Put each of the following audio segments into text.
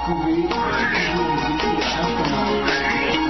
pouvez toujours nous écrire un commentaire.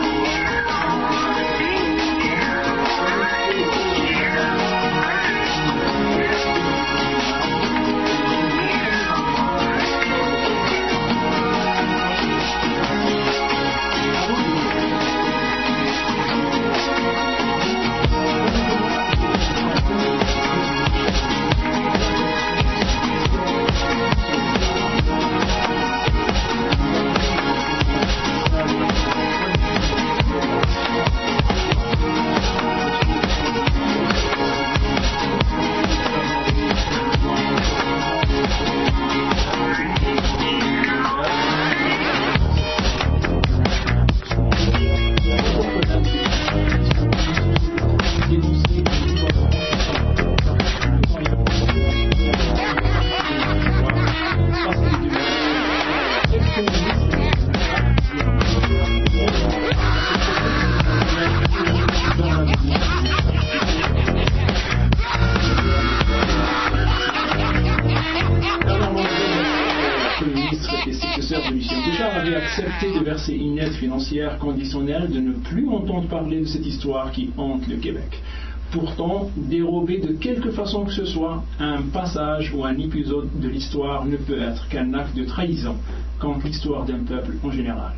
Accepté de verser une aide financière conditionnelle de ne plus entendre parler de cette histoire qui hante le Québec. Pourtant, dérober de quelque façon que ce soit un passage ou un épisode de l'histoire ne peut être qu'un acte de trahison contre l'histoire d'un peuple en général.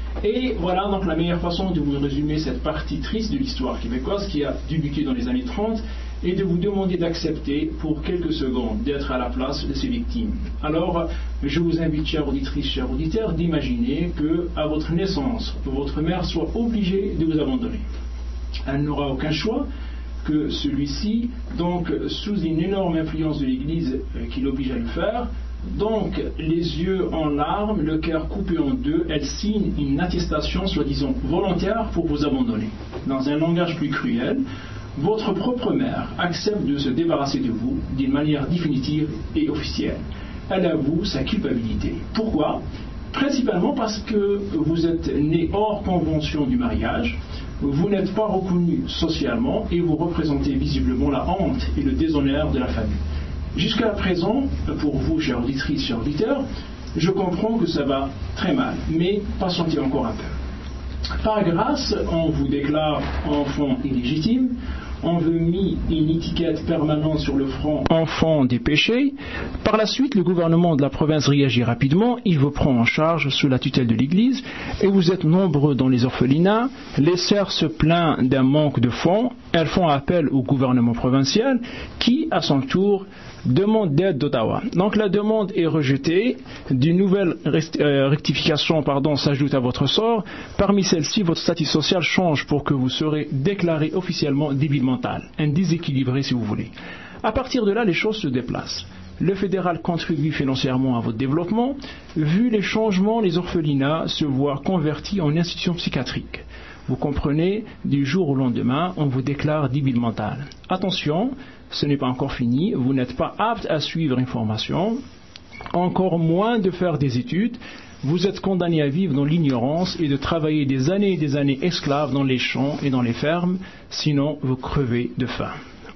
Et voilà donc la meilleure façon de vous résumer cette partie triste de l'histoire québécoise qui a débuté dans les années 30 et de vous demander d'accepter pour quelques secondes d'être à la place de ces victimes. Alors, je vous invite, chères auditrices, chers auditeurs, d'imaginer que, à votre naissance, votre mère soit obligée de vous abandonner. Elle n'aura aucun choix que celui-ci, donc sous une énorme influence de l'Église qui l'oblige à le faire. Donc, les yeux en larmes, le cœur coupé en deux, elle signe une attestation, soi-disant volontaire, pour vous abandonner. Dans un langage plus cruel, votre propre mère accepte de se débarrasser de vous d'une manière définitive et officielle. Elle avoue sa culpabilité. Pourquoi ? Principalement parce que vous êtes né hors convention du mariage, vous n'êtes pas reconnu socialement et vous représentez visiblement la honte et le déshonneur de la famille. Jusqu'à présent, pour vous, chères auditrices, chers auditeurs, je comprends que ça va très mal, mais patientez encore un peu. Par grâce, on vous déclare enfant illégitime, on veut mis une étiquette permanente sur le front enfant des péchés. Par la suite, le gouvernement de la province réagit rapidement, il vous prend en charge sous la tutelle de l'Église et vous êtes nombreux dans les orphelinats. Les sœurs se plaignent d'un manque de fonds, elles font appel au gouvernement provincial qui, à son tour, demande d'aide d'Ottawa. Donc la demande est rejetée, d'une nouvelle rectification s'ajoute à votre sort. Parmi celles-ci, votre statut social change pour que vous serez déclaré officiellement débile mental, un déséquilibré si vous voulez. À partir de là, les choses se déplacent. Le fédéral contribue financièrement à votre développement. Vu les changements, les orphelinats se voient convertis en institutions psychiatriques. Vous comprenez, du jour au lendemain, on vous déclare débile mental. Attention, ce n'est pas encore fini, vous n'êtes pas apte à suivre une formation, encore moins de faire des études, vous êtes condamné à vivre dans l'ignorance et de travailler des années esclaves dans les champs et dans les fermes, sinon vous crevez de faim.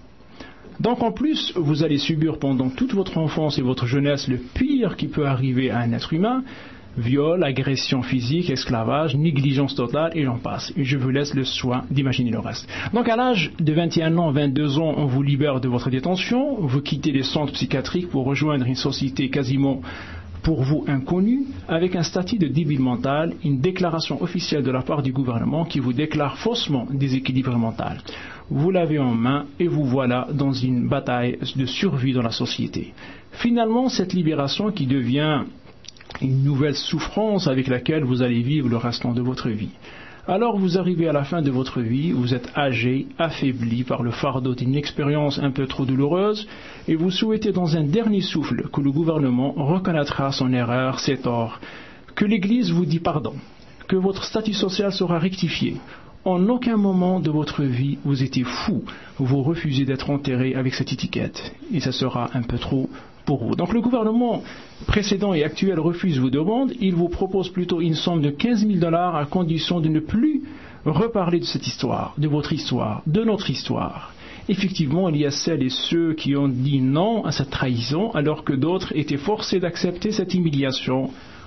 Donc en plus, vous allez subir pendant toute votre enfance et votre jeunesse le pire qui peut arriver à un être humain, viol, agression physique, esclavage, négligence totale et j'en passe. Et je vous laisse le soin d'imaginer le reste. Donc à l'âge de 21 ans, 22 ans, on vous libère de votre détention, vous quittez les centres psychiatriques pour rejoindre une société quasiment pour vous inconnue, avec un statut de débile mental, une déclaration officielle de la part du gouvernement qui vous déclare faussement déséquilibré mental. Vous l'avez en main et vous voilà dans une bataille de survie dans la société. Finalement, cette libération qui devient une nouvelle souffrance avec laquelle vous allez vivre le restant de votre vie. Alors vous arrivez à la fin de votre vie, vous êtes âgé, affaibli par le fardeau d'une expérience un peu trop douloureuse et vous souhaitez dans un dernier souffle que le gouvernement reconnaîtra son erreur, ses torts, que l'Église vous dit pardon, que votre statut social sera rectifié. En aucun moment de votre vie vous étiez fou, vous refusez d'être enterré avec cette étiquette et ça sera un peu trop pour vous. Donc le gouvernement précédent et actuel refuse vos demandes, il vous propose plutôt une somme de 15 000 $ à condition de ne plus reparler de cette histoire, de votre histoire, de notre histoire. Effectivement, il y a celles et ceux qui ont dit non à cette trahison alors que d'autres étaient forcés d'accepter cette humiliation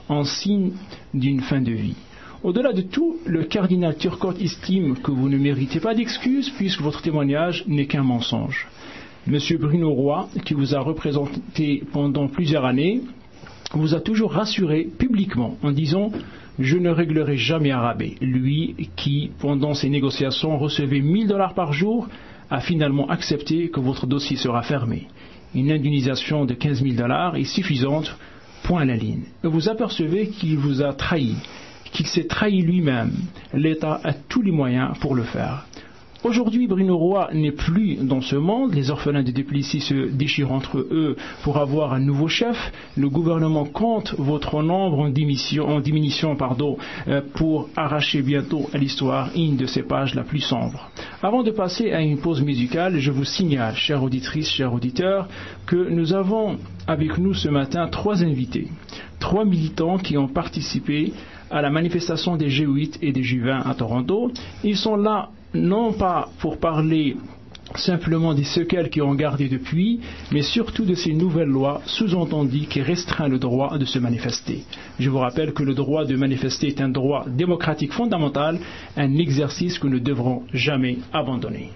en signe d'une fin de vie. Au-delà de tout, le cardinal Turcotte estime que vous ne méritez pas d'excuses puisque votre témoignage n'est qu'un mensonge. Monsieur Bruno Roy, qui vous a représenté pendant plusieurs années, vous a toujours rassuré publiquement en disant « Je ne réglerai jamais un rabais ». Lui qui, pendant ces négociations, recevait $1000 par jour, a finalement accepté que votre dossier sera fermé. Une indemnisation de $15 000 est suffisante, point à la ligne. Vous apercevez qu'il vous a trahi, qu'il s'est trahi lui-même. L'État a tous les moyens pour le faire. Aujourd'hui, Bruno Roy n'est plus dans ce monde. Les orphelins de Duplessis se déchirent entre eux pour avoir un nouveau chef. Le gouvernement compte votre nombre en diminution pour arracher bientôt à l'histoire une de ces pages la plus sombre. Avant de passer à une pause musicale, je vous signale, chères auditrices, chers auditeurs, que nous avons avec nous ce matin 3 invités, 3 militants qui ont participé à la manifestation des G8 et des G20 à Toronto. Ils sont là non pas pour parler simplement des séquelles qu'ils ont gardées depuis, mais surtout de ces nouvelles lois sous-entendues qui restreignent le droit de se manifester. Je vous rappelle que le droit de manifester est un droit démocratique fondamental, un exercice que nous ne devrons jamais abandonner.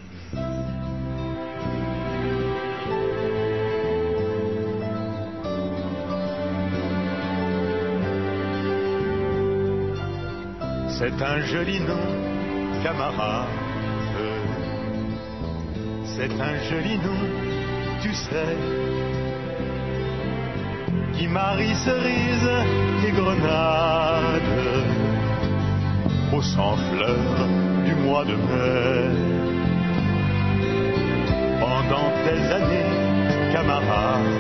C'est un joli nom, camarade. C'est un joli nom, tu sais, qui marie cerise et grenade au sang fleur du mois de mai. Pendant des années, camarade,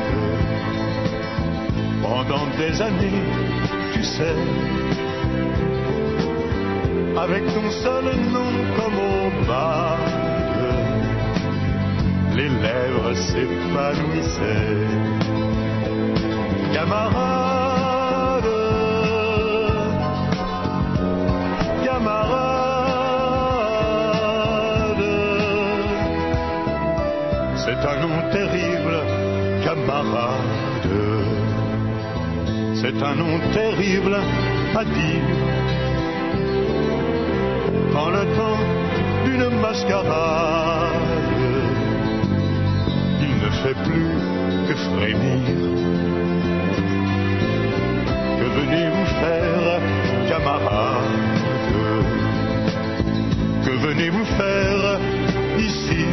pendant des années, tu sais, avec ton seul nom comme au bas, les lèvres s'épanouissaient. Camarade, camarade, c'est un nom terrible, camarade. C'est un nom terrible à dire dans le temps d'une mascarade. Il ne fait plus que frémir. Que venez-vous faire, camarade? Que venez-vous faire ici?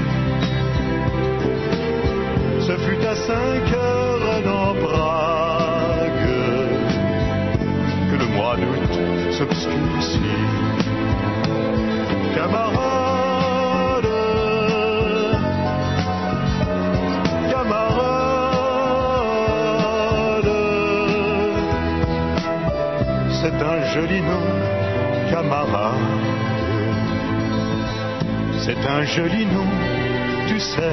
Ce fut à 5 heures dans Prague que le mois d'août s'obscurcit. Camarade, camarade, c'est un joli nom, camarade. C'est un joli nom, tu sais.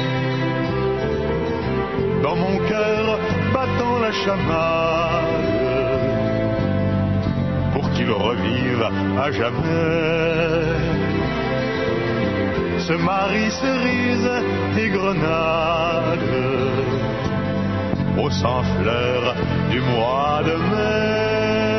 Dans mon cœur battant la chamade, pour qu'il revive à jamais. Ce marie cerise et grenade au sang fleur du mois de mai.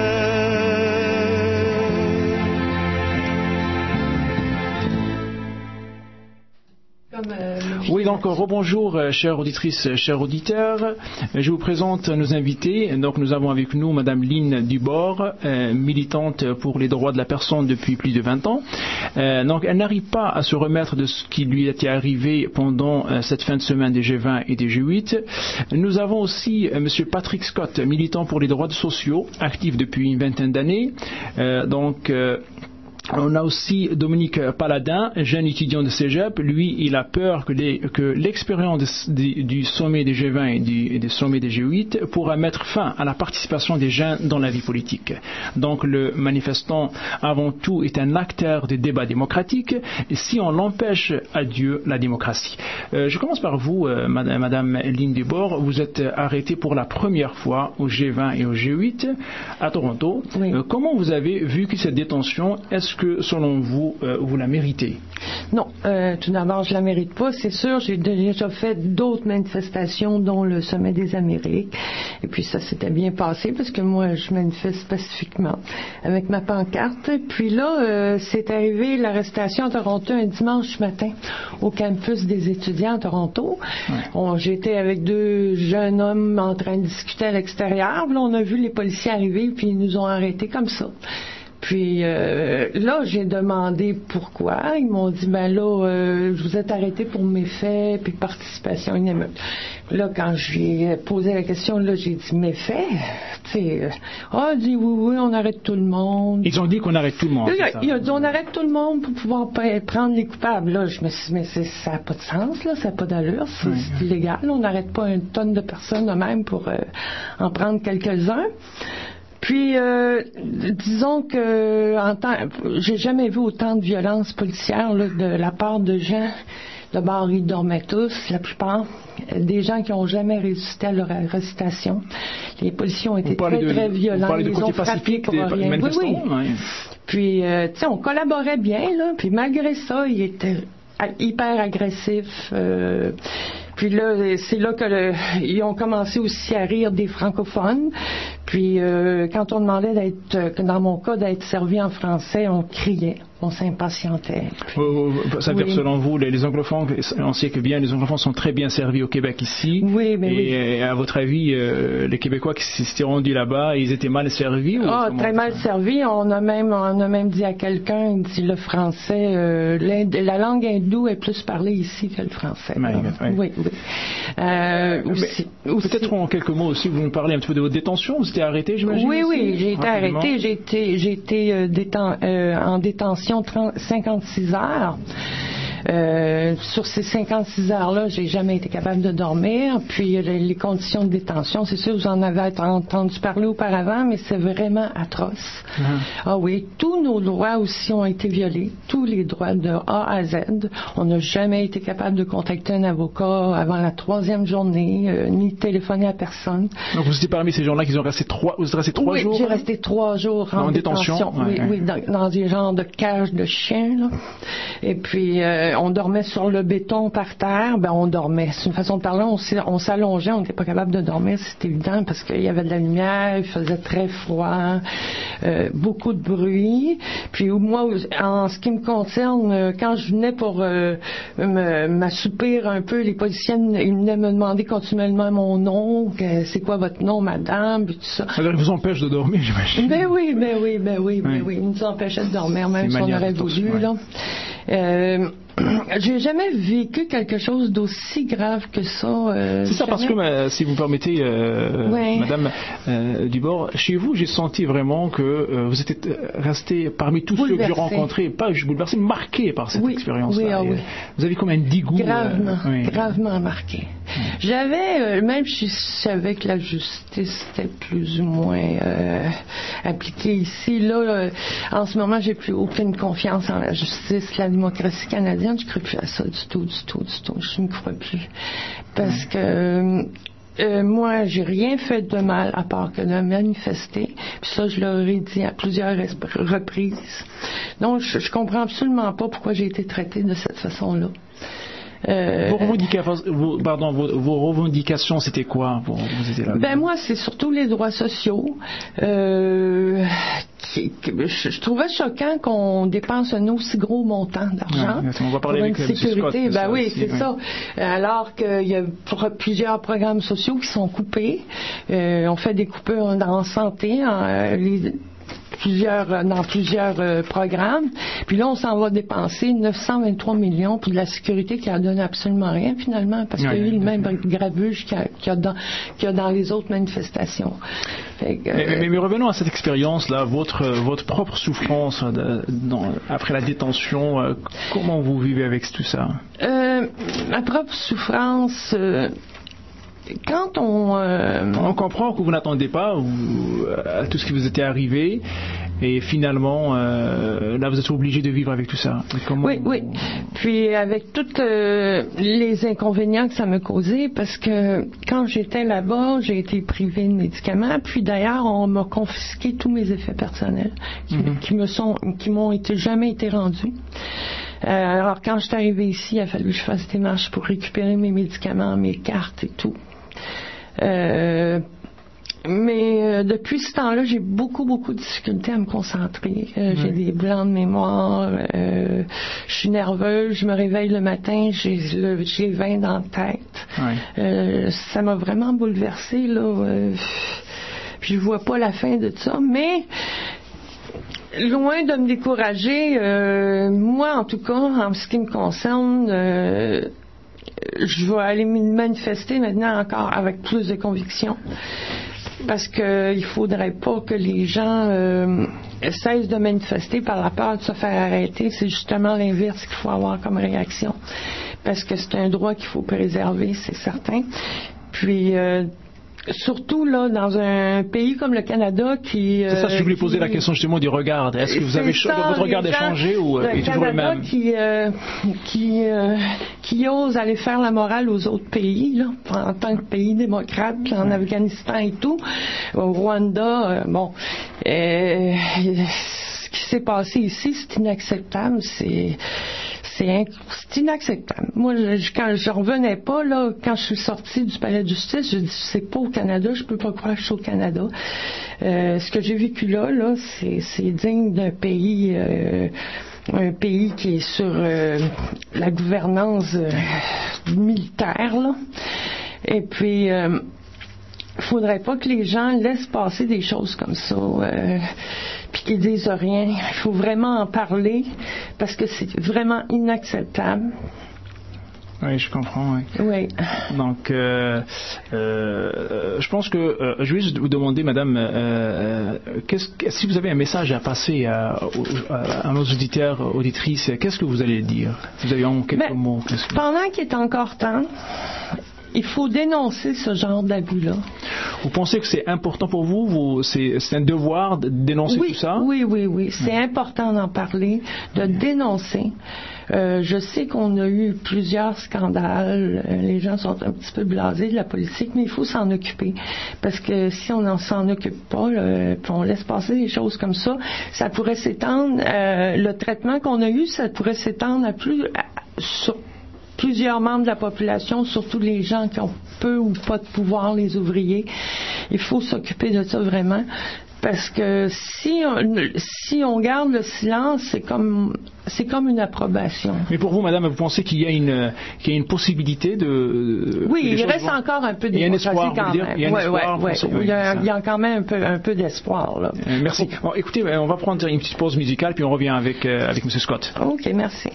Oui, donc rebonjour, chères auditrices, chers auditeurs. Je vous présente nos invités. Donc, nous avons avec nous Madame Lynn Dubord, militante pour les droits de la personne depuis plus de 20 ans. Donc, elle n'arrive pas à se remettre de ce qui lui était arrivé pendant cette fin de semaine des G20 et des G8. Nous avons aussi Monsieur Patrick Scott, militant pour les droits sociaux, actif depuis une 20aine d'années. On a aussi Dominique Paladin, jeune étudiant de Cégep. Lui, il a peur que l'expérience du sommet des G20 et des sommets des G8 pourra mettre fin à la participation des jeunes dans la vie politique. Donc, le manifestant, avant tout, est un acteur des débats démocratiques. Et si on l'empêche, adieu la démocratie. Je commence par vous, Madame Lynn Dubord. Vous êtes arrêtée pour la première fois au G20 et au G8 à Toronto. Oui. Comment vous avez vu que cette détention, est-ce que, selon vous, vous la méritez? Non, tout d'abord, je la mérite pas, c'est sûr. J'ai déjà fait d'autres manifestations, dont le Sommet des Amériques. Et puis ça s'était bien passé parce que moi, je manifeste pacifiquement avec ma pancarte. Et puis là, c'est arrivé l'arrestation à Toronto un dimanche matin au campus des étudiants à Toronto. Ouais. J'étais avec 2 jeunes hommes en train de discuter à l'extérieur. Là, on a vu les policiers arriver puis ils nous ont arrêtés comme ça. Puis là, j'ai demandé pourquoi. Ils m'ont dit, ben là, je vous êtes arrêté pour méfaits puis participation à une émeute. Là, quand je lui ai posé la question, là, j'ai dit méfaits. Tu sais, dit oui, on arrête tout le monde. Ils ont dit qu'on arrête tout le monde. Il a dit on arrête tout le monde pour pouvoir prendre les coupables. Là, je me suis dit, mais ça n'a pas de sens, là, ça n'a pas d'allure, c'est illégal. On n'arrête pas une tonne de personnes de même pour en prendre quelques-uns. Puis, disons que j'ai jamais vu autant de violence policière là, de la part de gens. D'abord, ils dormaient tous, la plupart. Des gens qui n'ont jamais résisté à leur arrestation. Les policiers ont été très violents. Ils ont frappé pour rien. Oui. Puis, tu sais, on collaborait bien, là. Puis, malgré ça, ils étaient hyper agressifs. Puis là, c'est là ils ont commencé aussi à rire des francophones. Puis quand on demandait dans mon cas, d'être servi en français, on criait, on s'impatientait. Ça veut dire, selon vous, les anglophones, on sait que bien les anglophones sont très bien servis au Québec ici. Oui, mais et à votre avis, les Québécois qui s'étaient rendus là-bas, ils étaient mal servis? Très mal servis. On a même dit à quelqu'un, il dit le français, la langue hindoue est plus parlée ici que le français. Oui. Peut-être en quelques mots aussi, vous nous parlez un petit peu de votre détention. Vous étiez arrêté, j'imagine? Oui, j'ai été arrêté. J'ai été en détention 56 heures. Sur ces 56 heures-là, j'ai jamais été capable de dormir. Puis les conditions de détention, c'est sûr, vous en avez entendu parler auparavant, mais c'est vraiment atroce. Ah oui, tous nos droits aussi ont été violés, tous les droits de A à Z. On n'a jamais été capable de contacter un avocat avant la 3e journée, ni téléphoner à personne. Donc vous étiez parmi ces gens-là qui ont resté 3 jours? Oui, j'ai resté 3 jours en détention. Oui, dans des genres de cages de chiens, là. Et puis on dormait sur le béton par terre. On dormait. C'est une façon de parler. On s'allongeait. On n'était pas capable de dormir, c'est évident, parce qu'il y avait de la lumière, il faisait très froid, beaucoup de bruit. Puis moi, en ce qui me concerne, quand je venais pour m'assoupir un peu, les policiers ils venaient me demander continuellement mon nom. C'est quoi votre nom, madame? Puis tout ça. Ça vous empêche de dormir, j'imagine. Ben oui. Ils nous empêchaient de dormir, même si on aurait voulu, là. J'ai jamais vécu quelque chose d'aussi grave que ça. C'est ça, parce que, si vous permettez, Madame Dubord, chez vous, j'ai senti vraiment que vous étiez resté parmi tous ceux que j'ai rencontrés, pas juste bouleversé, marqué par cette expérience-là. Vous avez comme un dégoût. Gravement marqué. J'avais, même si je savais que la justice était plus ou moins appliquée ici, là, en ce moment, j'ai plus aucune confiance en la justice, la démocratie canadienne. Je ne crois plus à ça du tout. Je ne crois plus. Parce que moi, j'ai rien fait de mal à part que de manifester. Puis ça, je leur ai dit à plusieurs reprises. Donc, je comprends absolument pas pourquoi j'ai été traitée de cette façon-là. Vos revendications, c'était quoi? Vous étiez là. Moi, c'est surtout les droits sociaux. Je trouvais choquant qu'on dépense un aussi gros montant d'argent on va parler pour une sécurité. C'est ça. Alors qu'il y a plusieurs programmes sociaux qui sont coupés. On fait des coupures en santé, dans plusieurs programmes. Puis là, on s'en va dépenser 923 millions pour de la sécurité qui a donné absolument rien, finalement, parce qu'il y a eu le même grabuge qu'il y a dans les autres manifestations. Mais revenons à cette expérience-là, votre propre souffrance après la détention. Comment vous vivez avec tout ça? Ma propre souffrance... Quand on comprend que vous n'attendez pas à tout ce qui vous était arrivé, et finalement, là, vous êtes obligé de vivre avec tout ça. Oui. Puis avec tous les inconvénients que ça me causait, parce que quand j'étais là-bas, j'ai été privée de médicaments, puis d'ailleurs, on m'a confisqué tous mes effets personnels qui m'ont jamais été rendus. Alors, quand je suis arrivée ici, il a fallu que je fasse des marches pour récupérer mes médicaments, mes cartes et tout. Mais depuis ce temps-là, j'ai beaucoup de difficultés à me concentrer. J'ai des blancs de mémoire, je suis nerveuse, je me réveille le matin, j'ai les veins dans la tête. Ça m'a vraiment bouleversée, là. Puis je vois pas la fin de ça, mais loin de me décourager, moi en tout cas, en ce qui me concerne, je vais aller me manifester maintenant encore avec plus de conviction. Parce qu'il faudrait pas que les gens cessent de manifester par la peur de se faire arrêter. C'est justement l'inverse qu'il faut avoir comme réaction. Parce que c'est un droit qu'il faut préserver, c'est certain. Puis surtout là dans un pays comme le Canada qui c'est ça, je voulais poser la question justement du regard. Est-ce que vous avez votre regard a changé ou est toujours le même? Qui ose aller faire la morale aux autres pays là, en tant que pays démocrate, puis en Afghanistan et tout, au Rwanda, ce qui s'est passé ici, c'est inacceptable, c'est inacceptable. Moi, quand je revenais pas, là, quand je suis sortie du palais de justice, je dis, c'est pas au Canada, je peux pas croire que je suis au Canada. Ce que j'ai vécu là, c'est digne d'un pays, un pays qui est sur la gouvernance militaire, là. Et puis, faudrait pas que les gens laissent passer des choses comme ça. Puis qu'ils disent rien. Il faut vraiment en parler parce que c'est vraiment inacceptable. Oui, je comprends. Oui. Donc, je pense que je vais juste vous demander, Madame, si vous avez un message à passer à nos auditeurs, auditrices, qu'est-ce que vous allez dire? Vous avez quelques mots. Pendant qu'il est encore temps, il faut dénoncer ce genre d'abus-là. Vous pensez que c'est important pour vous? C'est un devoir de dénoncer tout ça? Oui. C'est important d'en parler, de dénoncer. Je sais qu'on a eu plusieurs scandales. Les gens sont un petit peu blasés de la politique, mais il faut s'en occuper. Parce que si on ne s'en occupe pas, puis on laisse passer des choses comme ça pourrait s'étendre. Le traitement qu'on a eu, ça pourrait s'étendre sur plusieurs membres de la population, surtout les gens qui ont peu ou pas de pouvoir, les ouvriers. Il faut s'occuper de ça vraiment, parce que si on garde le silence, c'est comme une approbation. Mais pour vous, Madame, vous pensez qu'il y a une possibilité de... Oui, il reste encore un peu d'espoir quand même. Il y a un espoir. Il y a quand même un peu d'espoir, là. Merci. Bon, écoutez, on va prendre une petite pause musicale, puis on revient avec M. Scott. OK, merci.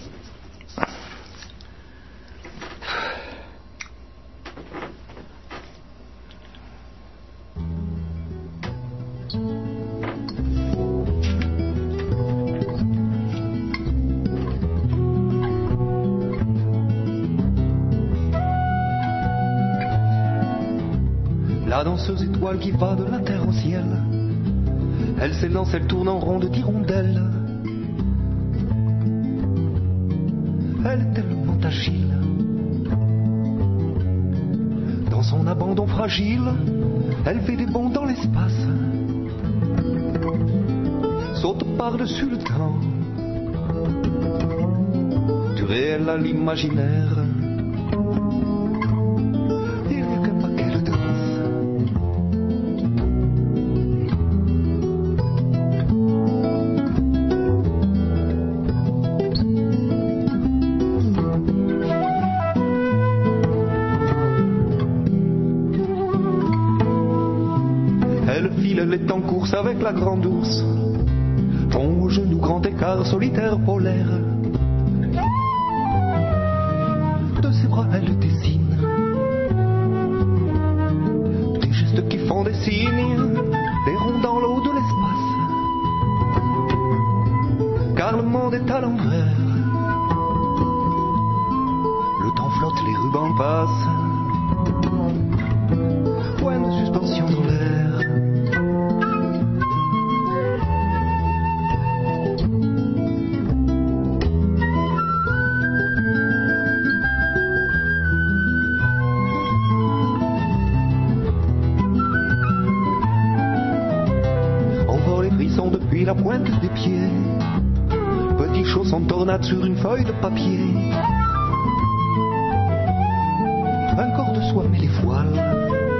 La danseuse étoile qui va de la terre au ciel, elle s'élance, elle tourne en rond de hirondelle. Elle est tellement agile, dans son abandon fragile, elle fait des bonds dans l'espace, saute par-dessus le temps, du réel à l'imaginaire. Avec la grande ours, ton au genou grand écart solitaire polaire. De ses bras elle dessine des gestes qui font des signes, des ronds dans l'eau de l'espace, car le monde est à l'envers. Le temps flotte, les rubans passent, point de suspension dans l'air. La pointe des pieds, petits chaussons grenade sur une feuille de papier. Un corps de soie met les voiles.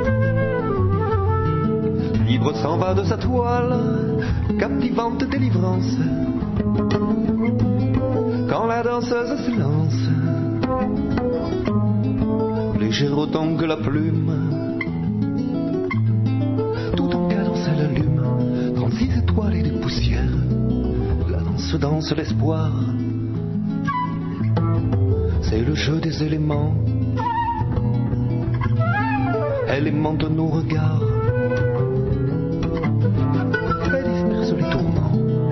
Libre s'en va de sa toile, captivante délivrance. Quand la danseuse se lance, légère autant que la plume, tout en cadence elle allume 36 étoiles et des poussières. La danse danse l'espoir, c'est le jeu des éléments, éléments de nos regards. Elle disperse les tourments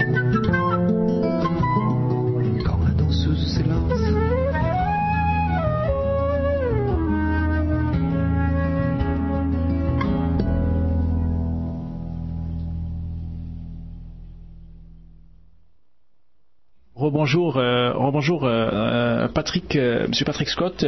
quand la danseuse s'élance. Rebonjour, Patrick, Monsieur Patrick Scott.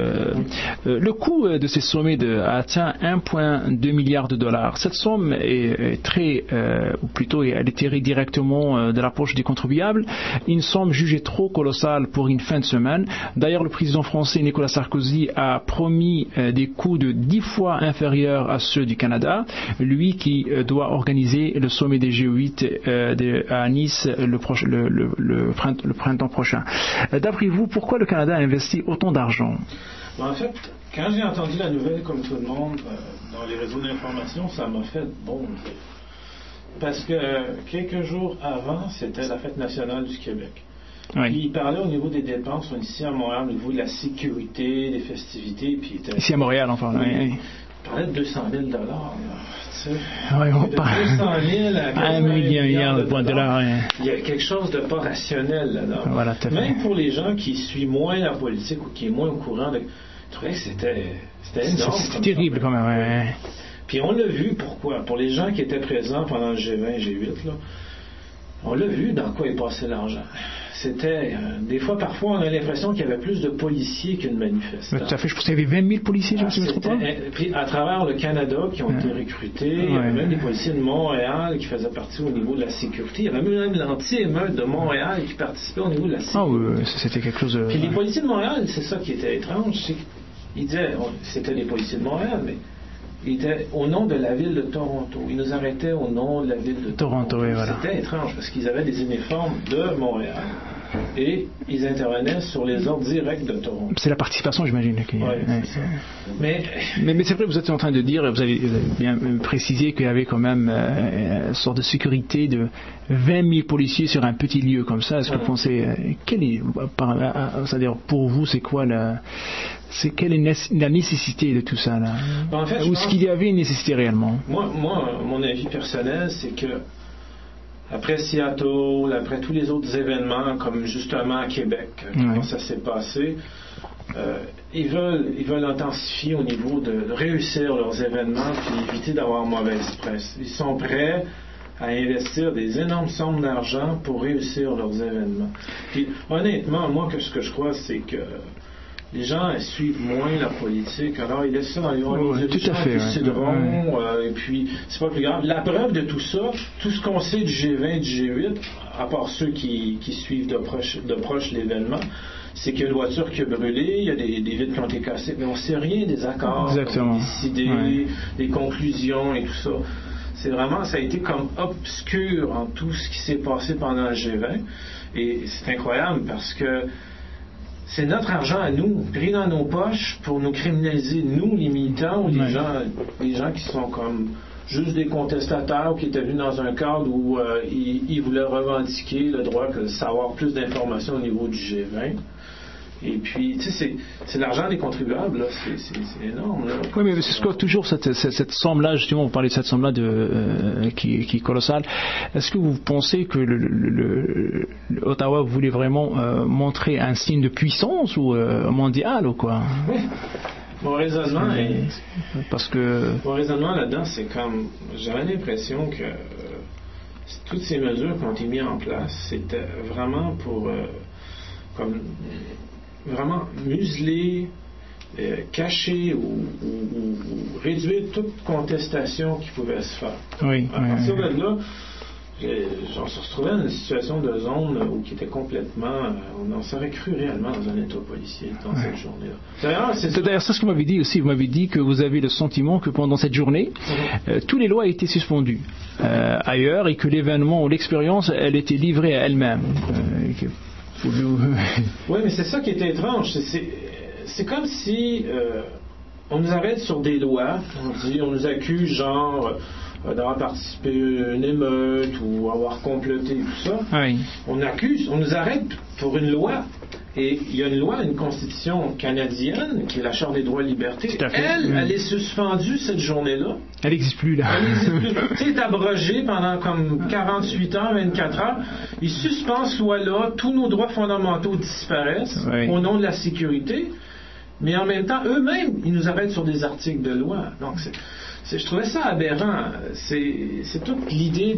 Le coût de ces sommets a atteint 1,2 milliard de dollars. Cette somme est très, ou plutôt elle est tirée directement de la poche des contribuables. Une somme jugée trop colossale pour une fin de semaine. D'ailleurs, le président français Nicolas Sarkozy a promis des coûts de 10 fois inférieurs à ceux du Canada. Lui qui doit organiser le sommet des G8 à Nice le printemps prochain. D'après vous, pourquoi le Canada a investi autant d'argent? En fait, quand j'ai entendu la nouvelle, comme tout le monde, dans les réseaux d'information, ça m'a fait bondir. Parce que quelques jours avant, c'était la fête nationale du Québec. Oui. Puis il parlait au niveau des dépenses ici à Montréal, au niveau de la sécurité, des festivités. Puis ici à Montréal, enfin. Oui. Il parlait de 200 000 $. Oui, on parle. 200 000 à 1 milliard de dollars. Oui. Il y a quelque chose de pas rationnel là-dedans. Voilà, même pour les gens qui suivent moins la politique ou qui est moins au courant, je trouvais que c'était énorme. C'était terrible quand même. Oui. Puis on l'a vu, pourquoi? Pour les gens qui étaient présents pendant le G20, G8, là, on l'a vu dans quoi est passé l'argent. C'était, des fois, parfois, on a l'impression qu'il y avait plus de policiers que de manifestants. Tout à fait, je pense qu'il y avait 20 000 policiers, je ne me trompe pas. Puis à travers le Canada qui ont été recrutés, il y avait même des policiers de Montréal qui faisaient partie au niveau de la sécurité. Il y avait même l'anti-émeute de Montréal qui participait au niveau de la sécurité. Ah oui, c'était quelque chose de... Puis les policiers de Montréal, c'est ça qui était étrange, c'est qu'ils disaient, c'était les policiers de Montréal, mais ils étaient au nom de la ville de Toronto. Ils nous arrêtaient au nom de la ville de Toronto. Oui, voilà. C'était étrange parce qu'ils avaient des uniformes de Montréal et ils intervenaient sur les ordres directs de Toronto. C'est la participation, j'imagine. Oui, c'est ça. Mais c'est vrai, vous êtes en train de dire, vous avez bien précisé qu'il y avait quand même une sorte de sécurité de 20 000 policiers sur un petit lieu comme ça. Est-ce que vous pensez, c'est-à-dire pour vous, c'est quoi quelle est la nécessité de tout ça là? En fait, ou est-ce qu'il y avait une nécessité réellement? Moi, mon avis personnel, c'est que après Seattle, après tous les autres événements, comme justement à Québec, quand ça s'est passé, ils veulent intensifier au niveau de réussir leurs événements puis éviter d'avoir mauvaise presse. Ils sont prêts à investir des énormes sommes d'argent pour réussir leurs événements. Puis honnêtement, moi, ce que je crois, c'est que les gens suivent moins la politique, alors ils laissent ça dans les et puis c'est pas plus grave. La preuve de tout ça, tout ce qu'on sait du G20 et du G8, à part ceux qui suivent de proche l'événement, c'est qu'il y a une voiture qui a brûlé, il y a des vitres qui ont été cassées, mais on ne sait rien des accords, décidés, des conclusions et tout ça. C'est vraiment, ça a été comme obscur en tout ce qui s'est passé pendant le G20, et c'est incroyable parce que c'est notre argent à nous, pris dans nos poches pour nous criminaliser, nous, les militants, ou les gens qui sont comme juste des contestateurs ou qui étaient venus dans un cadre où ils voulaient revendiquer le droit de savoir plus d'informations au niveau du G20. Et puis, tu sais, c'est l'argent des contribuables, là. C'est énorme, là. Oui, mais c'est toujours cette somme-là, justement, vous parlez de cette somme-là qui est colossale. Est-ce que vous pensez que Ottawa voulait vraiment montrer un signe de puissance ou mondial ou quoi? Oui. Mon raisonnement Mon raisonnement là-dedans, c'est comme... J'avais l'impression que toutes ces mesures qui ont été mises en place, c'était vraiment pour... vraiment museler, cacher ou réduire toute contestation qui pouvait se faire. Oui, à partir de là, on se retrouvait dans une situation de zone où qui était complètement... on s'aurait cru réellement dans un état policier dans cette journée-là. C'est d'ailleurs ça ce que vous m'avez dit aussi. Vous m'avez dit que vous avez le sentiment que pendant cette journée, toutes les lois étaient suspendues ailleurs et que l'événement ou l'expérience, elle était livrée à elle-même. Oui, mais c'est ça qui était étrange. C'est comme si on nous arrête sur des lois, on nous accuse genre d'avoir participé à une émeute ou avoir comploté tout ça. Oui. On nous arrête pour une loi. Et il y a une loi, une constitution canadienne, qui est la Charte des droits et libertés. Elle est suspendue cette journée-là. Elle n'existe plus, là. Elle n'existe plus. C'est abrogé pendant comme 48 heures, 24 heures. Ils suspendent ce loi-là, tous nos droits fondamentaux disparaissent au nom de la sécurité, mais en même temps, eux-mêmes, ils nous arrêtent sur des articles de loi. Donc, je trouvais ça aberrant. C'est toute l'idée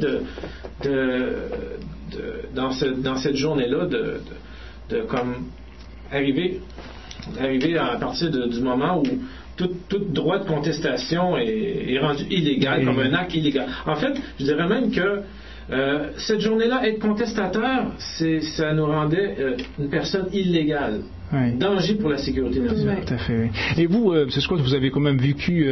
dans cette journée-là de comme arriver à partir du moment où tout droit de contestation est rendu illégal, comme un acte illégal. En fait, je dirais même que cette journée-là, être contestateur, ça nous rendait une personne illégale. Oui. Danger pour la sécurité nationale. Tout à fait. Oui. Et vous, M. Scott, vous avez quand même vécu,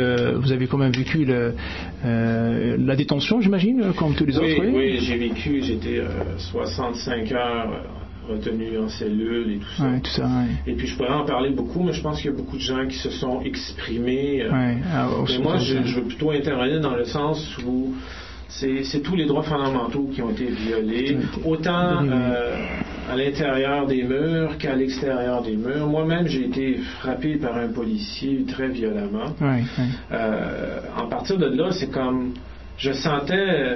la détention, j'imagine, comme tous les autres. Oui, j'étais 65 heures retenu en cellule et tout ça. Oui, tout ça, oui. Et puis je pourrais en parler beaucoup, mais je pense qu'il y a beaucoup de gens qui se sont exprimés. Mais moi, je veux plutôt intervenir dans le sens où c'est tous les droits fondamentaux qui ont été violés, autant à l'intérieur des murs qu'à l'extérieur des murs. Moi-même, j'ai été frappé par un policier très violemment. Oui. En partir de là, c'est comme je sentais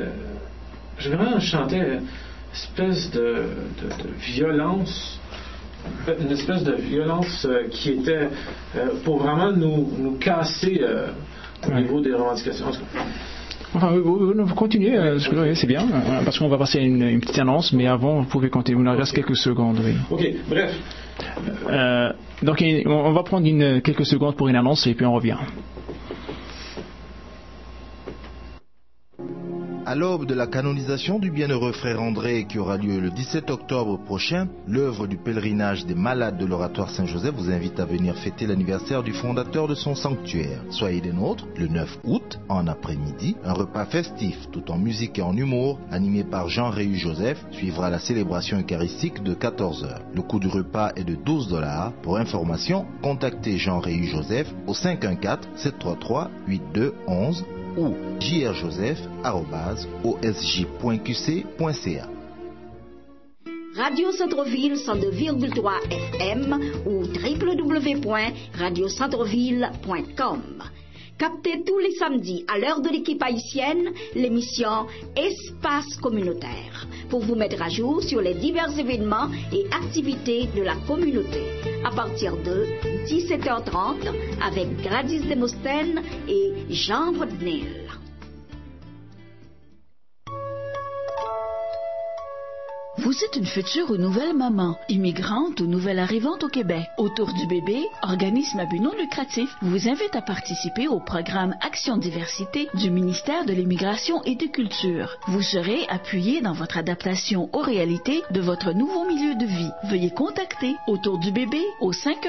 espèce de violence, une espèce de violence qui était pour vraiment nous casser au niveau des revendications. Enfin, vous continuez, c'est bien, parce qu'on va passer à une petite annonce, mais avant, vous pouvez continuer, il nous reste quelques secondes. Oui. Ok, bref. Donc, on va prendre quelques secondes pour une annonce et puis on revient. À l'aube de la canonisation du bienheureux frère André qui aura lieu le 17 octobre prochain, l'œuvre du pèlerinage des malades de l'oratoire Saint-Joseph vous invite à venir fêter l'anniversaire du fondateur de son sanctuaire. Soyez des nôtres le 9 août, en après-midi. Un repas festif, tout en musique et en humour, animé par Jean Réhu Joseph, suivra la célébration eucharistique de 14h. Le coût du repas est de $12. Pour information, contactez Jean Réhu Joseph au 514-733-8211 ou jrjoseph@osj.qc.ca. Radio Centre-Ville 102,3 FM ou www.radiocentreville.com. Captez tous les samedis à l'heure de l'équipe haïtienne l'émission Espace communautaire pour vous mettre à jour sur les divers événements et activités de la communauté à partir de 17h30 avec Gladys Demosthène et Jean Rodnel. Vous êtes une future ou nouvelle maman, immigrante ou nouvelle arrivante au Québec. Autour du bébé, organisme à but non lucratif vous invite à participer au programme Action Diversité du ministère de l'Immigration et des Cultures. Vous serez appuyé dans votre adaptation aux réalités de votre nouveau milieu de vie. Veuillez contacter Autour du bébé au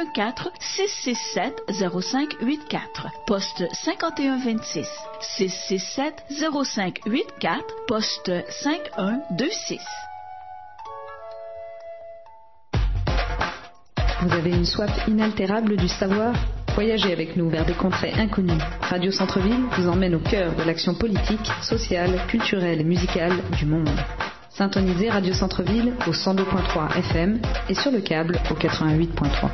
514-667-0584, poste 5126, 667-0584, poste 5126. Vous avez une soif inaltérable du savoir? Voyagez avec nous vers des contrées inconnues. Radio Centre-Ville vous emmène au cœur de l'action politique, sociale, culturelle et musicale du monde. Syntonisez Radio Centre-Ville au 102.3 FM et sur le câble au 88.3.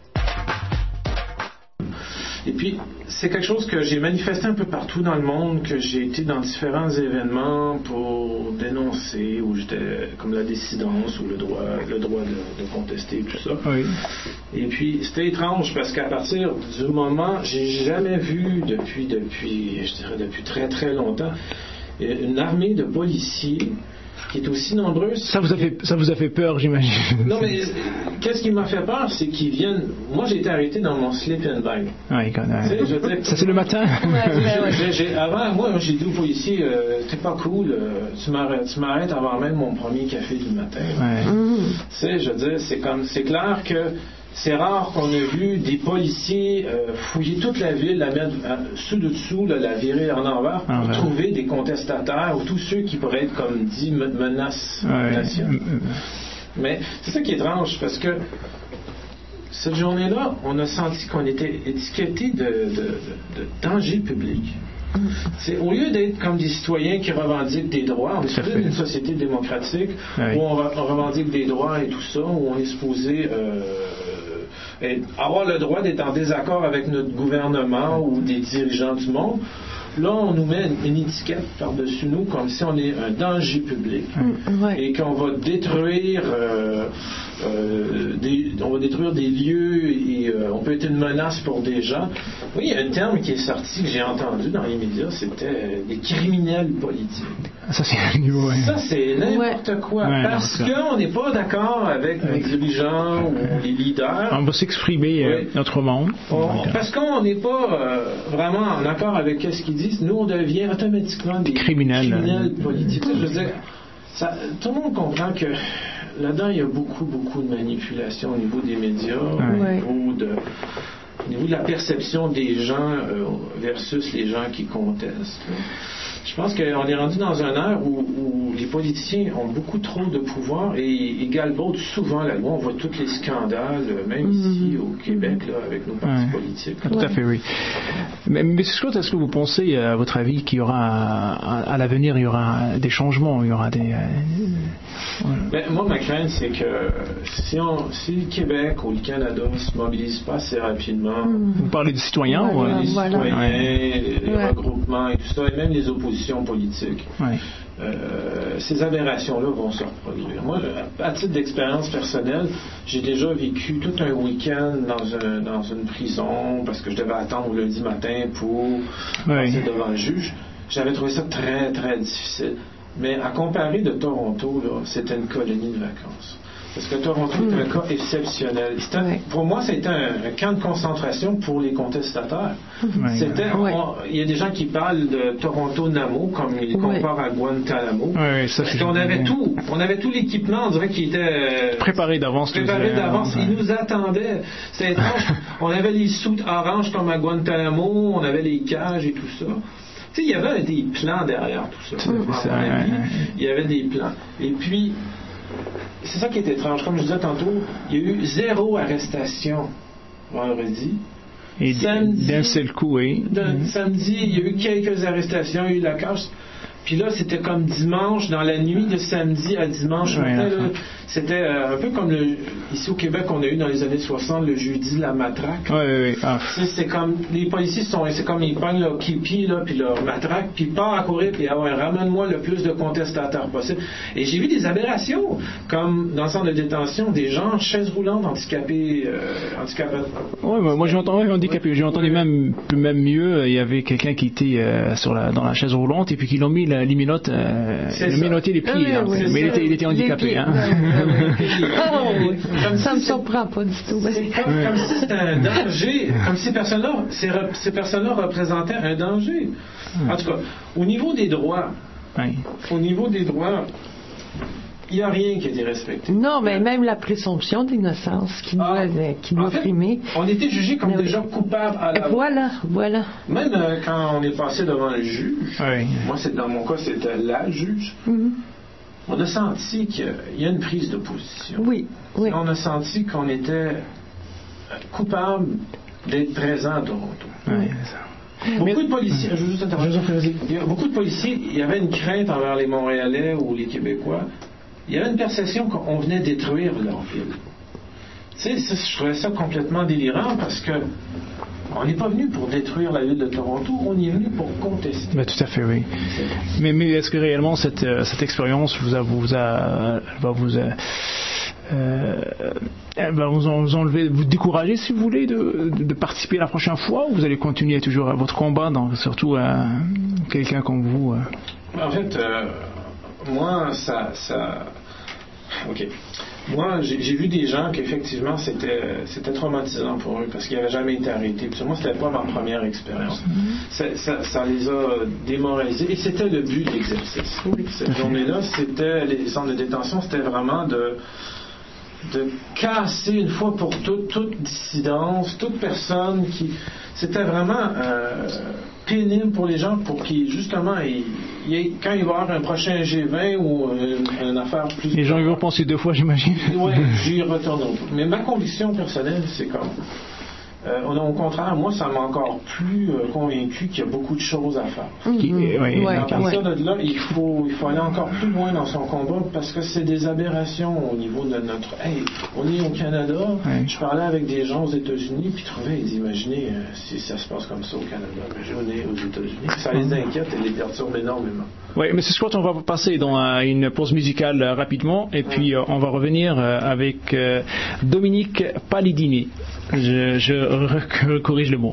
Et puis, c'est quelque chose que j'ai manifesté un peu partout dans le monde, que j'ai été dans différents événements pour dénoncer, où j'étais comme la dissidence ou le droit de contester, tout ça. Oui. Et puis, c'était étrange parce qu'à partir du moment, j'ai jamais vu depuis très très longtemps, une armée de policiers qui est aussi nombreuse. Ça vous a fait peur, j'imagine. Non, mais qu'est-ce qui m'a fait peur, c'est qu'ils viennent. Moi, j'ai été arrêté dans mon sleeping bag. Ouais, ça, c'est le matin. Avant, moi, j'ai dit aux policiers, t'es pas cool, tu m'arrêtes avant même mon premier café du matin. Ouais. Tu sais, je veux dire, c'est clair que c'est rare qu'on ait vu des policiers fouiller toute la ville, la mettre dessous, la virer en envers, pour trouver des contestataires ou tous ceux qui pourraient être, comme dit, menaces nationales. Mais c'est ça qui est étrange, parce que cette journée-là, on a senti qu'on était étiqueté de danger public. C'est, au lieu d'être comme des citoyens qui revendiquent des droits, on est supposé une société démocratique où on revendique des droits et tout ça, où on est supposé avoir le droit d'être en désaccord avec notre gouvernement ou des dirigeants du monde. Là, on nous met une étiquette par-dessus nous comme si on est un danger public et qu'on va détruire des lieux et on peut être une menace pour des gens. Oui, il y a un terme qui est sorti que j'ai entendu dans les médias, c'était des criminels politiques. Ça, c'est n'importe quoi. Parce qu'on n'est pas d'accord avec les dirigeants ou les leaders. On va s'exprimer autrement. Parce qu'on n'est pas vraiment en accord avec ce qu'ils disent, nous on devient automatiquement des criminels politiques. Je veux dire, tout le monde comprend que là-dedans il y a beaucoup de manipulation au niveau des médias, au niveau de la perception des gens versus les gens qui contestent. Je pense qu'on est rendu dans un ère où les politiciens ont beaucoup trop de pouvoir et galvaudent souvent la loi. On voit tous les scandales, même ici au Québec, là, avec nos partis politiques. Tout à fait, oui. Mais Scott, est-ce que vous pensez, à votre avis, qu'il y aura, à l'avenir, il y aura des changements, il y aura des... Moi, ma crainte, c'est que si le Québec ou le Canada ne se mobilisent pas assez rapidement... Vous parlez des citoyens les citoyens, les regroupements et tout ça, et même les oppositions politiques. Ces aberrations-là vont se reproduire. Moi, à titre d'expérience personnelle, j'ai déjà vécu tout un week-end dans une prison parce que je devais attendre le lundi matin pour passer devant le juge. J'avais trouvé ça très, très difficile. Mais à comparer de Toronto, là, c'était une colonie de vacances. Parce que Toronto est un cas exceptionnel. Pour moi, c'était un camp de concentration pour les contestataires. Il y a des gens qui parlent de Toronto-Namo, comme ils comparent à Guantanamo. Parce qu'on avait tout. On avait tout l'équipement, on dirait qu'il était préparé d'avance. Ils nous attendaient. C'est étrange. On avait les soutes oranges comme à Guantanamo, on avait les cages et tout ça. Tu sais, il y avait des plans derrière tout ça. Il y avait des plans. Et puis, c'est ça qui est étrange. Comme je disais tantôt, il y a eu 0 arrestation vendredi. Et d'un seul coup, samedi, il y a eu quelques arrestations, il y a eu la casse. Puis là, c'était comme dimanche, dans la nuit de samedi à dimanche matin, c'était un peu comme ici au Québec, on a eu dans les années 60 le jeudi la matraque. C'est comme, les policiers c'est comme ils prennent leur képi, puis leur matraque, puis ils partent à courir, puis ramène-moi le plus de contestateurs possible. Et j'ai vu des aberrations, comme dans le centre de détention, des gens en chaise roulante handicapés. Moi j'ai entendu handicapé. J'ai entendu même mieux, il y avait quelqu'un qui était dans la chaise roulante, et puis qui l'ont mis les minottes, minoté les pieds, mais il était handicapé. Ça me surprend pas du tout. C'est comme si c'était un danger, comme si ces personnes-là représentaient un danger. En tout cas, au niveau des droits, il n'y a rien qui a été respecté. Non, mais même la présomption d'innocence qui doit primer. On était jugés comme des gens coupables à la Voilà. Même quand on est passé devant le juge, moi, dans mon cas, c'était la juge, on a senti qu'il y a une prise de position. Oui. On a senti qu'on était coupable d'être présent à Toronto. Beaucoup de policiers, je veux juste intervenir. Beaucoup de policiers, il y avait une crainte envers les Montréalais ou les Québécois. Il y avait une perception qu'on venait détruire leur ville. Tu sais, je trouvais ça complètement délirant parce que on n'est pas venu pour détruire la ville de Toronto, on y est venu pour contester. Tout à fait, oui. Mais est-ce que réellement cette expérience va vous enlever, vous décourager, si vous voulez, de participer la prochaine fois, ou vous allez continuer toujours à votre combat, surtout à quelqu'un comme vous En fait, moi, OK. Moi, j'ai vu des gens qu'effectivement, c'était traumatisant pour eux parce qu'ils n'avaient jamais été arrêtés. Puis moi, c'était pas ma première expérience. Ça les a démoralisés. Et c'était le but de l'exercice. Cette journée-là, les centres de détention, c'était vraiment de casser une fois pour toutes toute dissidence, toute personne qui... C'était vraiment pénible pour les gens pour qu'ils, justement, quand il va y avoir un prochain G20 ou une affaire plus... Les gens y vont penser 2 fois, j'imagine. Oui, j'y retourne. Mais ma conviction personnelle, c'est comme... au contraire, moi, ça m'a encore plus convaincu qu'il y a beaucoup de choses à faire. À partir de là, il faut aller encore plus loin dans son combat parce que c'est des aberrations au niveau de notre... Hey, on est au Canada. Je parlais avec des gens aux États-Unis puis ils imaginaient si ça se passe comme ça au Canada. On est aux États-Unis. Ça les inquiète et les perturbe énormément. Oui, M. Scott, on va passer dans une pause musicale rapidement et puis on va revenir avec Dominique Palidini. Je corrige le mot.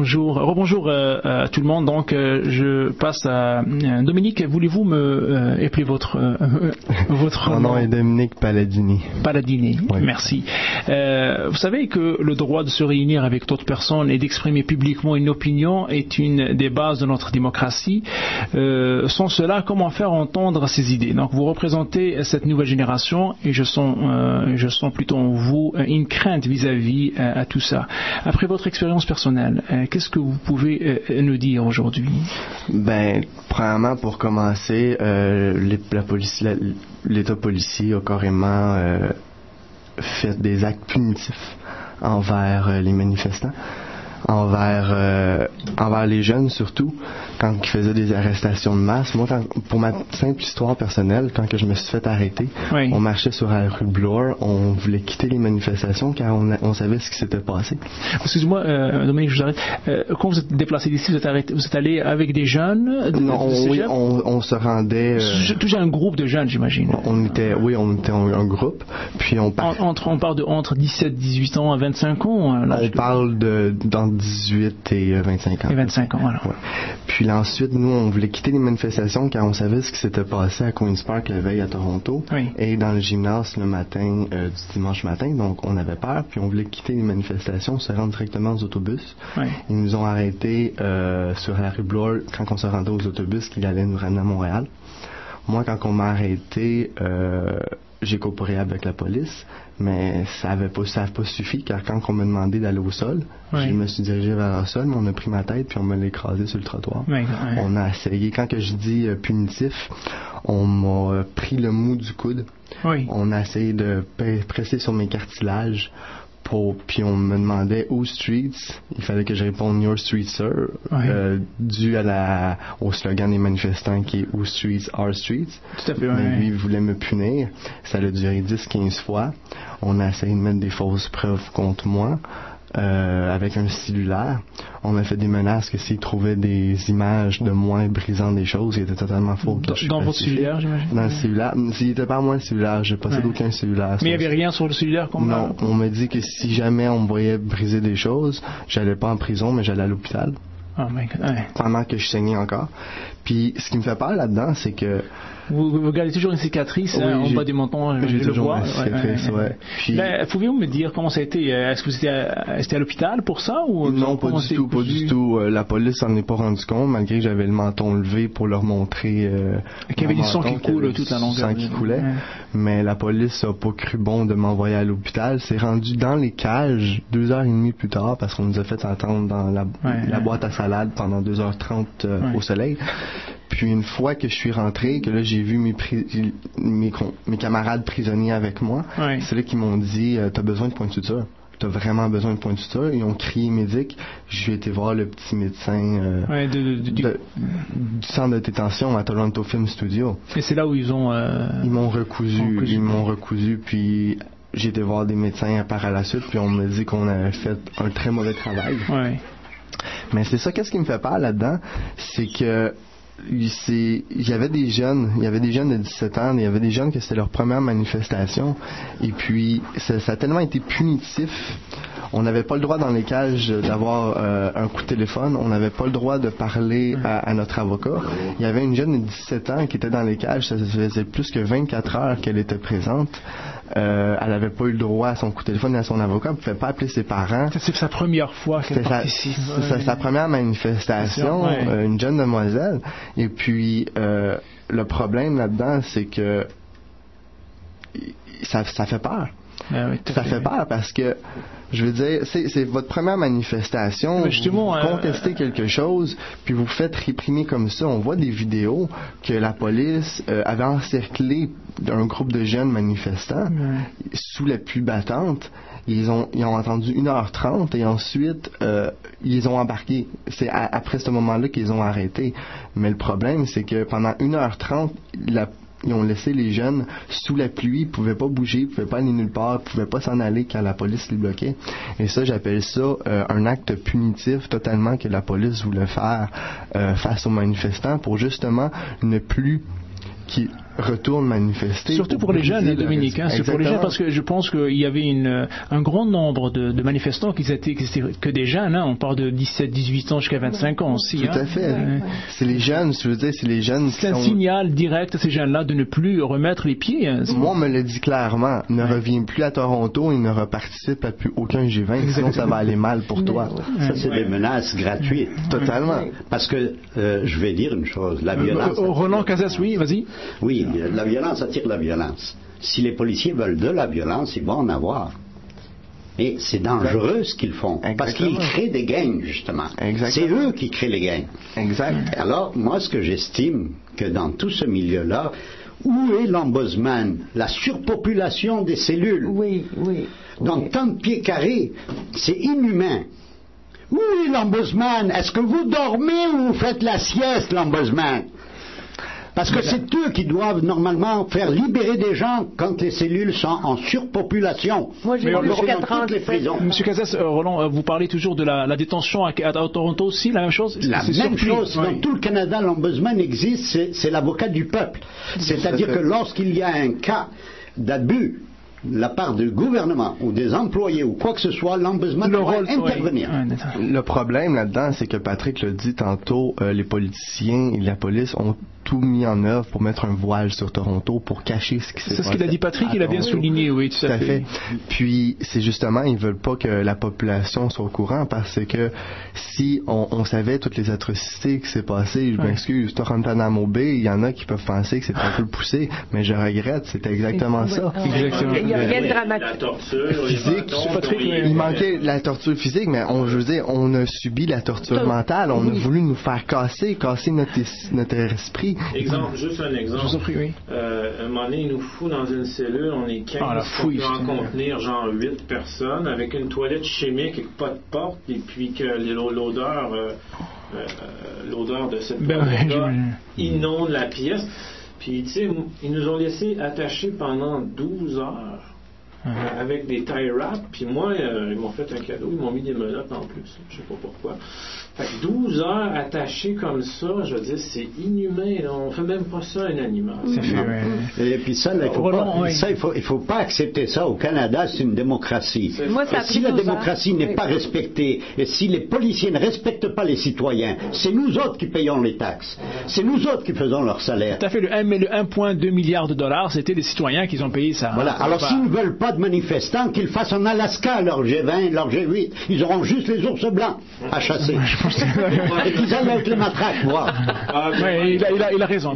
rebonjour à tout le monde. Donc, je passe à Dominique. Voulez-vous me épeler votre Mon nom est Dominique Palladini. Palladini, oui. Merci. Vous savez que le droit de se réunir avec d'autres personnes et d'exprimer publiquement une opinion est une des bases de notre démocratie. Sans cela, comment faire entendre ces idées? Donc, vous représentez cette nouvelle génération et je sens plutôt en vous une crainte vis-à-vis à tout ça. Après votre expérience personnelle, qu'est-ce que vous pouvez nous dire aujourd'hui? Premièrement, pour commencer, l'État policier a carrément fait des actes punitifs envers les manifestants, envers les jeunes surtout, quand ils faisaient des arrestations de masse. Moi, pour ma simple histoire personnelle, quand que je me suis fait arrêter, on marchait sur la rue Bloor, on voulait quitter les manifestations car on savait ce qui s'était passé. Excusez-moi, Dominique, je vous arrête. Quand vous êtes déplacé d'ici, vous êtes allé avec des jeunes? Non, on se rendait... Toujours un groupe de jeunes, j'imagine. On était un groupe, puis on parle... On parle de entre 17, 18 ans à 25 ans? On parle d'entre 18 et 25 ans. Et 25 ans, voilà. Ouais. Puis ensuite, nous, on voulait quitter les manifestations car on savait ce qui s'était passé à Queen's Park la veille à Toronto et dans le gymnase le matin du dimanche matin. Donc, on avait peur, puis on voulait quitter les manifestations, se rendre directement aux autobus. Ils nous ont arrêtés sur la rue Bloor quand on se rendait aux autobus qui allaient nous ramener à Montréal. Moi, quand on m'a arrêté, j'ai coopéré avec la police, mais ça n'avait pas suffi, car quand on m'a demandé d'aller au sol, je me suis dirigé vers le sol, mais on a pris ma tête puis on me l'a écrasé sur le trottoir. On a essayé, quand que je dis punitif, on m'a pris le mou du coude, on a essayé de presser sur mes cartilages, puis on me demandait Who Streets, il fallait que je réponde Your Streets Sir, dû au slogan des manifestants qui est Who Streets Our Streets. Tout à fait, mais lui il voulait me punir, ça a duré 10-15 fois. On a essayé de mettre des fausses preuves contre moi avec un cellulaire. On m'a fait des menaces que s'ils trouvaient des images de moi brisant des choses, qui étaient totalement faux. Dans votre cellulaire, j'imagine? Dans le cellulaire. S'il n'était pas moi le cellulaire, je possède aucun cellulaire. Mais il n'y avait rien sur le cellulaire? Non, on m'a dit que si jamais on me voyait briser des choses, j'allais pas en prison, mais j'allais à l'hôpital. Oh my God. Pendant que je saignais encore. Puis ce qui me fait peur là-dedans, c'est que vous gardez toujours une cicatrice en bas du menton, j'ai le toujours vois. une cicatrice, Puis, pouvez-vous me dire comment ça a été? Est-ce que vous étiez à l'hôpital pour ça? Ou non, pas du tout. La police s'en est pas rendu compte, malgré que j'avais le menton levé pour leur montrer qu'il y avait du sang qui coule toute la longueur. Du sang qui coulait. Mais la police a pas cru bon de m'envoyer à l'hôpital. C'est rendu dans les cages 2h30 plus tard, parce qu'on nous a fait attendre dans la boîte à salade pendant 2h30 au soleil. Puis une fois que je suis rentré, que là j'ai vu mes camarades prisonniers avec moi, c'est là qu'ils m'ont dit t'as besoin de point de suture. T'as vraiment besoin de point de suture. Ils ont crié médic. J'ai été voir le petit médecin du centre de détention à Toronto Film Studio. Et c'est là où ils ont... Ils m'ont recousu, puis j'ai été voir des médecins par la suite, puis on m'a dit qu'on avait fait un très mauvais travail. Mais c'est ça, qu'est-ce qui me fait peur là-dedans, c'est que il y avait des jeunes de 17 ans, il y avait des jeunes que c'était leur première manifestation, et puis ça a tellement été punitif. On n'avait pas le droit dans les cages d'avoir un coup de téléphone, on n'avait pas le droit de parler à notre avocat. Il y avait une jeune de 17 ans qui était dans les cages, ça faisait plus que 24 heures qu'elle était présente. Elle n'avait pas eu le droit à son coup de téléphone et à son avocat, elle ne pouvait pas appeler ses parents. C'est sa première fois qu'elle participe. C'est sa première manifestation, une jeune demoiselle. Et puis, le problème là-dedans, c'est que ça fait peur. Ça fait peur parce que, je veux dire, c'est votre première manifestation, vous contestez quelque chose, puis vous faites réprimer comme ça. On voit des vidéos que la police avait encerclé un groupe de jeunes manifestants sous la pluie battante. Ils ont attendu 1h30 et ensuite ils ont embarqué. C'est après ce moment-là qu'ils ont arrêté. Mais le problème, c'est que pendant 1h30, ils ont laissé les jeunes sous la pluie, ils pouvaient pas bouger, ils pouvaient pas aller nulle part, ils pouvaient pas s'en aller quand la police les bloquait. Et ça, j'appelle ça un acte punitif totalement que la police voulait faire face aux manifestants pour justement ne plus retournent manifester. Surtout pour les jeunes, Dominique. C'est pour les jeunes parce que je pense qu'il y avait un grand nombre de manifestants qui étaient que des jeunes. On parle de 17, 18 ans jusqu'à 25 ans aussi. Tout à fait. C'est les jeunes, je veux dire, c'est les jeunes. C'est un signal direct à ces jeunes-là de ne plus remettre les pieds. Moi, on me le dit clairement. Ne reviens plus à Toronto et ne reparticipe à plus aucun G20. Sinon, ça va aller mal pour toi. Ça, c'est des menaces gratuites. Totalement. Parce que, je vais dire une chose, la violence... Roland Casas, oui, vas-y. Oui, la violence attire la violence. Si les policiers veulent de la violence, ils vont en avoir. Et c'est dangereux ce qu'ils font. Exactement. Parce qu'ils créent des gangs, justement. Exactement. C'est eux qui créent les gangs. Exact. Alors, moi, ce que j'estime, que dans tout ce milieu-là, où est l'ombudsman? La surpopulation des cellules. Oui. Donc, tant de pieds carrés, c'est inhumain. Où est l'ombudsman? Est-ce que vous dormez ou vous faites la sieste, l'ombudsman? Parce que c'est eux qui doivent normalement faire libérer des gens quand les cellules sont en surpopulation. Moi, j'ai vu jusqu'à 30 les prisons. Monsieur Casas, Roland, vous parlez toujours de la détention à Toronto aussi, la même chose? La même chose. Dans tout le Canada, l'ombudsman existe, c'est l'avocat du peuple. C'est-à-dire que lorsqu'il y a un cas d'abus de la part du gouvernement ou des employés ou quoi que ce soit, l'ombudsman doit intervenir. Le problème là-dedans, c'est que Patrick l'a dit tantôt, les politiciens et la police ont tout mis en œuvre pour mettre un voile sur Toronto pour cacher ce qui s'est passé. C'est ce qu'il a dit Patrick, il a bien souligné, oui, tout à fait. Puis c'est justement, ils veulent pas que la population soit au courant parce que si on savait toutes les atrocités qui s'est passées, je m'excuse, Toronto Bay, il y en a qui peuvent penser que c'est un peu poussé, mais je regrette, c'était exactement ça. Exactement. Il y a rien de dramatique. La torture, physique, il manquait la torture physique, mais je veux dire, on a subi la torture mentale, on a voulu nous faire casser notre esprit. Juste un exemple. Je vous en prie, oui. Un moment donné, il nous fout dans une cellule, on est 15, on peut en contenir genre 8 personnes, avec une toilette chimique et pas de porte, et puis que l'odeur de cette toilette inonde la pièce. Puis, tu sais, ils nous ont laissé attachés pendant 12 heures. Avec des tie wraps, puis moi, ils m'ont fait un cadeau, ils m'ont mis des menottes en plus, je sais pas pourquoi. Fait que 12 heures attachées comme ça, je veux dire, c'est inhumain, là. On fait même pas ça à un animal. Et puis ça, là, il faut pas accepter ça. Au Canada, c'est une démocratie. Et si la démocratie n'est pas respectée, et si les policiers ne respectent pas les citoyens, c'est nous autres qui payons les taxes. C'est nous autres qui faisons leur salaire. Tout à fait, le 1,2 milliard de dollars, c'était les citoyens qui ont payé ça. Voilà, alors s'ils ne veulent pas de manifestants, qu'ils fassent en Alaska leur G20, leur G8. Ils auront juste les ours blancs à chasser. Et qu'ils aillent avec les matraques, voir. Il a raison.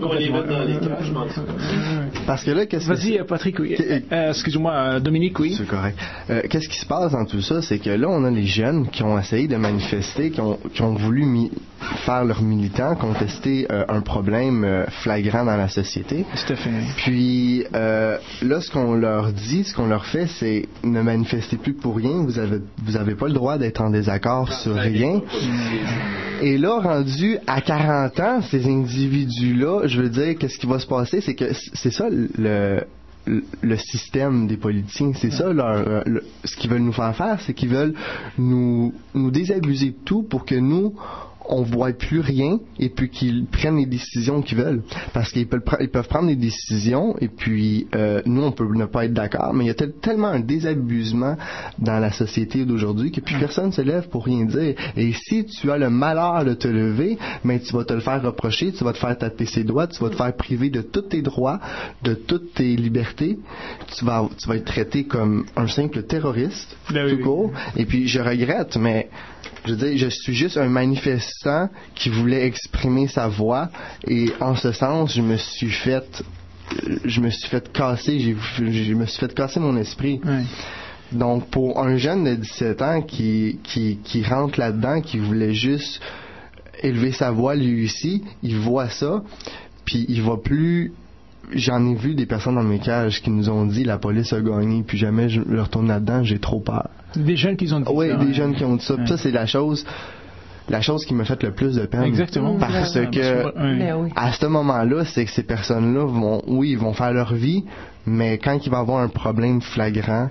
Parce que là, Vas-y, Patrick, oui. Excuse-moi, Dominique, oui. C'est correct. Qu'est-ce qui se passe dans tout ça? C'est que là, on a les jeunes qui ont essayé de manifester, qui ont voulu faire leurs militants, contester un problème flagrant dans la société. Tout à fait. Puis, là, ce qu'on leur dit, ce qu'on leur fait, c'est ne manifestez plus pour rien. Vous avez pas le droit d'être en désaccord sur rien. Et là, rendu à 40 ans, ces individus-là, je veux dire, qu'est-ce qui va se passer? C'est que c'est ça le système des politiciens, c'est ça ce qu'ils veulent nous faire, c'est qu'ils veulent nous désabuser de tout pour que nous on voit plus rien et puis qu'ils prennent les décisions qu'ils veulent parce qu'ils peuvent prendre des décisions et puis nous on peut ne pas être d'accord, mais il y a tellement un désabusement dans la société d'aujourd'hui que plus personne se lève pour rien dire. Et si tu as le malheur de te lever, mais tu vas te le faire reprocher, tu vas te faire taper ses doigts, tu vas te faire priver de tous tes droits, de toutes tes libertés, tu vas être traité comme un simple terroriste tout court. Et puis je regrette, mais je veux dire, je suis juste un manifestant qui voulait exprimer sa voix et en ce sens, je me suis fait casser, je me suis fait casser mon esprit. Ouais. Donc, pour un jeune de 17 ans qui rentre là-dedans, qui voulait juste élever sa voix lui aussi, il voit ça, puis il va plus... J'en ai vu des personnes dans mes cages qui nous ont dit la police a gagné, puis jamais je retourne là-dedans, j'ai trop peur. Des jeunes qui ont dit ça. Oui, des jeunes qui ont dit ça. Puis ça, c'est la chose qui m'a fait le plus de peine. Exactement. Parce que à ce moment-là, c'est que ces personnes-là ils vont faire leur vie, mais quand il va y avoir un problème flagrant,